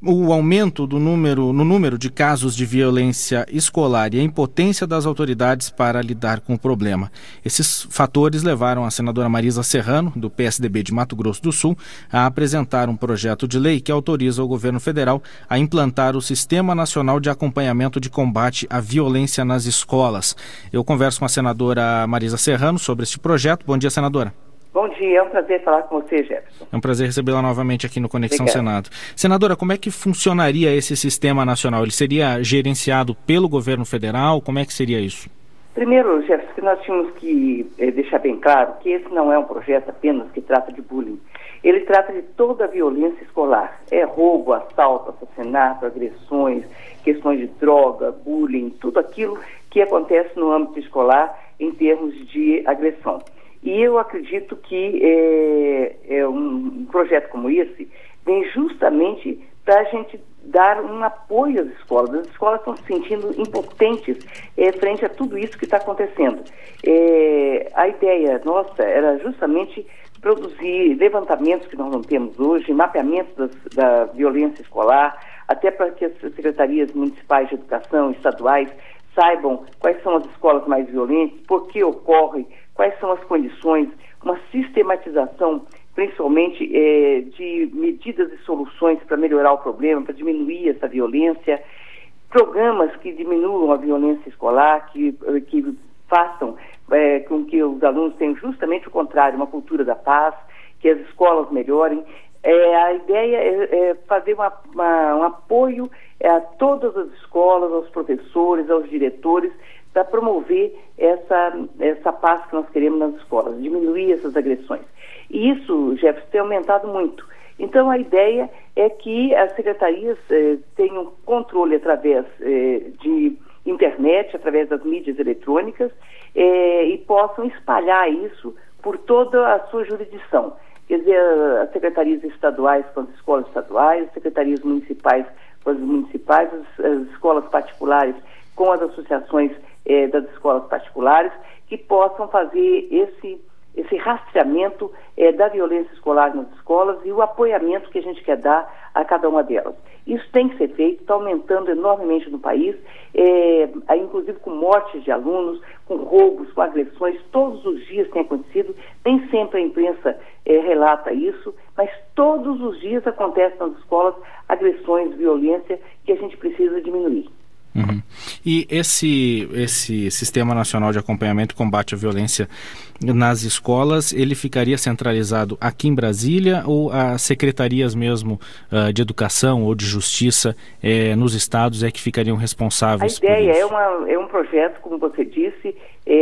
o aumento no número de casos de violência escolar e a impotência das autoridades para lidar com o problema. Esses fatores levaram a senadora Marisa Serrano, do PSDB de Mato Grosso do Sul, a apresentar um projeto de lei que autoriza o governo federal a implantar o Sistema Nacional de Acompanhamento de Combate à Violência nas Escolas. Eu converso com a senadora Marisa Serrano sobre este projeto. Bom dia, senadora. Bom dia, é um prazer falar com você, Jefferson. É um prazer recebê-la novamente aqui no Conexão Obrigada. Senado. Senadora, como é que funcionaria esse sistema nacional? Ele seria gerenciado pelo governo federal? Como é que seria isso? Primeiro, Jefferson, que nós tínhamos que deixar bem claro que esse não é um projeto apenas que trata de bullying. Ele trata de toda a violência escolar. É roubo, assalto, assassinato, agressões, questões de droga, bullying, tudo aquilo que acontece no âmbito escolar em termos de agressão. E eu acredito que um projeto como esse vem justamente para a gente dar um apoio às escolas. As escolas estão se sentindo impotentes frente a tudo isso que está acontecendo. A ideia nossa era justamente produzir levantamentos que nós não temos hoje, mapeamentos da violência escolar, até para que as secretarias municipais de educação, estaduais, saibam quais são as escolas mais violentas, por que ocorre, quais são as condições, uma sistematização, principalmente de medidas e soluções para melhorar o problema, para diminuir essa violência, programas que diminuam a violência escolar, que façam com que os alunos tenham justamente o contrário, uma cultura da paz, que as escolas melhorem. A ideia é fazer um apoio a todas as escolas, aos professores, aos diretores, para promover essa paz que nós queremos nas escolas, diminuir essas agressões. E isso, Jefferson, tem aumentado muito. Então, a ideia é que as secretarias tenham controle através de internet, através das mídias eletrônicas, e possam espalhar isso por toda a sua jurisdição. Quer dizer, as secretarias estaduais com as escolas estaduais, as secretarias municipais com as municipais, as escolas particulares com as associações das escolas particulares, que possam fazer esse rastreamento da violência escolar nas escolas e o apoiamento que a gente quer dar a cada uma delas. Isso tem que ser feito, está aumentando enormemente no país, inclusive com mortes de alunos, com roubos, com agressões, todos os dias tem acontecido, nem sempre a imprensa relata isso, mas todos os dias acontecem nas escolas agressões, violência, que a gente precisa diminuir. Uhum. E esse Sistema Nacional de Acompanhamento e Combate à Violência nas escolas, ele ficaria centralizado aqui em Brasília ou as secretarias mesmo de educação ou de justiça nos estados que ficariam responsáveis por isso? A ideia é um projeto, como você disse,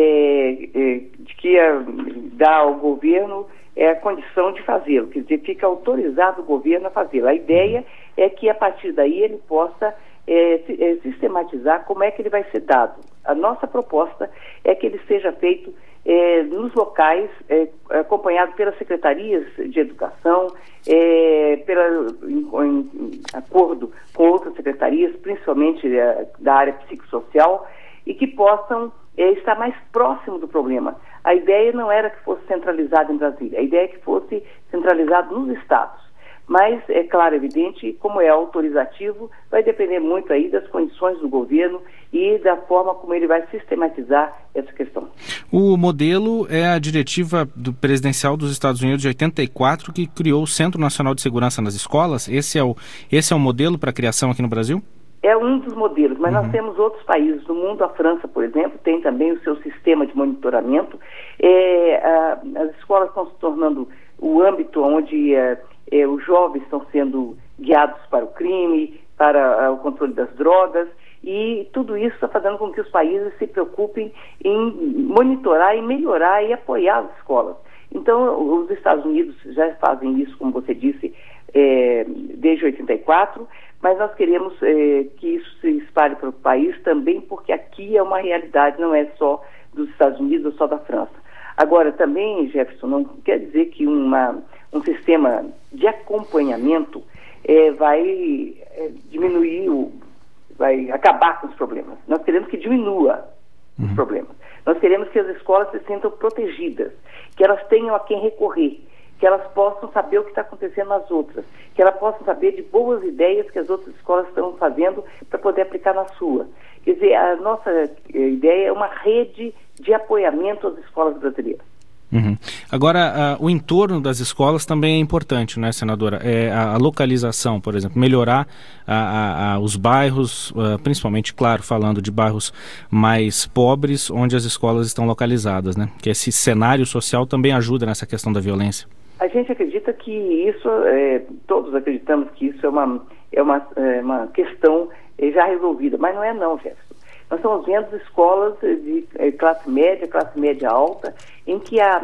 de que dá ao governo a condição de fazê-lo, quer dizer, fica autorizado o governo a fazê-lo. A ideia é que a partir daí ele possa sistematizar como é que ele vai ser dado. A nossa proposta é que ele seja feito nos locais, acompanhado pelas secretarias de educação, em acordo com outras secretarias, principalmente da área psicossocial, e que possam estar mais próximo do problema. A ideia não era que fosse centralizado em Brasília, a ideia é que fosse centralizado nos estados. Mas, é claro, evidente, como é autorizativo, vai depender muito aí das condições do governo e da forma como ele vai sistematizar essa questão. O modelo é a diretiva presidencial dos Estados Unidos de 84, que criou o Centro Nacional de Segurança nas Escolas. Esse é o modelo para a criação aqui no Brasil? É um dos modelos, mas nós temos outros países do mundo. A França, por exemplo, tem também o seu sistema de monitoramento. As escolas estão se tornando o âmbito onde os jovens estão sendo guiados para o crime, para o controle das drogas, e tudo isso está fazendo com que os países se preocupem em monitorar, e melhorar e apoiar as escolas. Então, os Estados Unidos já fazem isso, como você disse, desde 84, mas nós queremos que isso se espalhe para o país também, porque aqui é uma realidade, não é só dos Estados Unidos ou só da França. Agora, também, Jefferson, não quer dizer que um sistema de acompanhamento vai diminuir, vai acabar com os problemas. Nós queremos que diminua os problemas. Nós queremos que as escolas se sintam protegidas, que elas tenham a quem recorrer, que que elas possam saber o que está acontecendo nas outras, que elas possam saber de boas ideias que as outras escolas estão fazendo para poder aplicar na sua. Quer dizer, a nossa ideia é uma rede de apoiamento às escolas brasileiras. Uhum. Agora, o entorno das escolas também é importante, né, senadora? A localização, por exemplo, melhorar os bairros, principalmente, claro, falando de bairros mais pobres, onde as escolas estão localizadas, né? Que esse cenário social também ajuda nessa questão da violência. A gente acredita que isso, todos acreditamos que isso é uma questão já resolvida, mas não é não, Jefferson. Nós estamos vendo escolas de classe média alta, em que a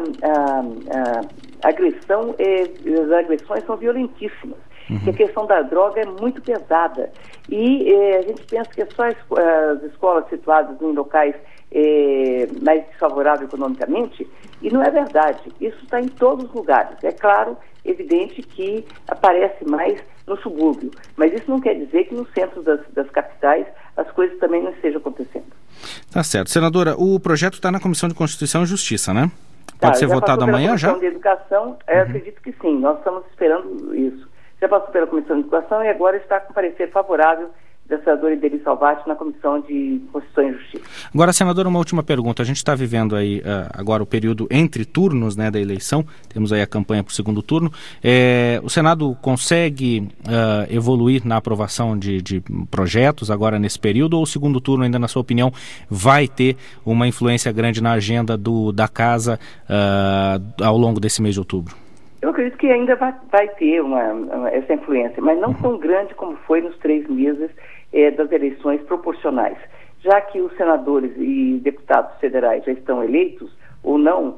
agressão, as agressões são violentíssimas. Que a questão da droga é muito pesada. E a gente pensa que é só as escolas situadas em locais mais desfavoráveis economicamente, e não é verdade. Isso está em todos os lugares. É claro, evidente que aparece mais no subúrbio, mas isso não quer dizer que no centro das capitais as coisas também não estejam acontecendo. Tá certo. Senadora, o projeto está na Comissão de Constituição e Justiça, né? Pode ser votado amanhã já? Comissão de Educação, eu acredito que sim, nós estamos esperando isso. Já passou pela Comissão de Educação e agora está com parecer favorável da senadora Ideli Salvati na Comissão de Constituição e Justiça. Agora, senadora, uma última pergunta. A gente está vivendo aí agora o período entre turnos, né, da eleição. Temos aí a campanha para o segundo turno. O Senado consegue evoluir na aprovação de projetos agora nesse período, ou o segundo turno ainda, na sua opinião, vai ter uma influência grande na agenda da Casa ao longo desse mês de outubro? Eu acredito que ainda vai ter essa influência, mas não tão grande como foi nos 3 meses das eleições proporcionais. Já que os senadores e deputados federais já estão eleitos ou não,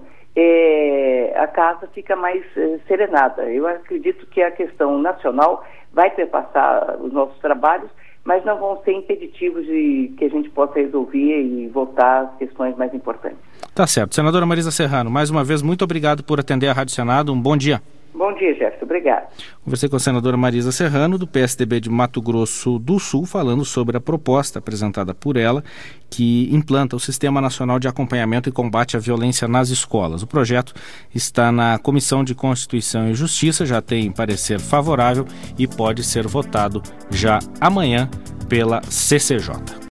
a casa fica mais serenada. Eu acredito que a questão nacional vai perpassar os nossos trabalhos, mas não vão ser impeditivos de que a gente possa resolver e votar as questões mais importantes. Tá certo. Senadora Marisa Serrano, mais uma vez, muito obrigado por atender a Rádio Senado. Um bom dia. Bom dia, Jefferson. Obrigado. Conversei com a senadora Marisa Serrano, do PSDB de Mato Grosso do Sul, falando sobre a proposta apresentada por ela, que implanta o Sistema Nacional de Acompanhamento e Combate à Violência nas Escolas. O projeto está na Comissão de Constituição e Justiça, já tem parecer favorável e pode ser votado já amanhã pela CCJ.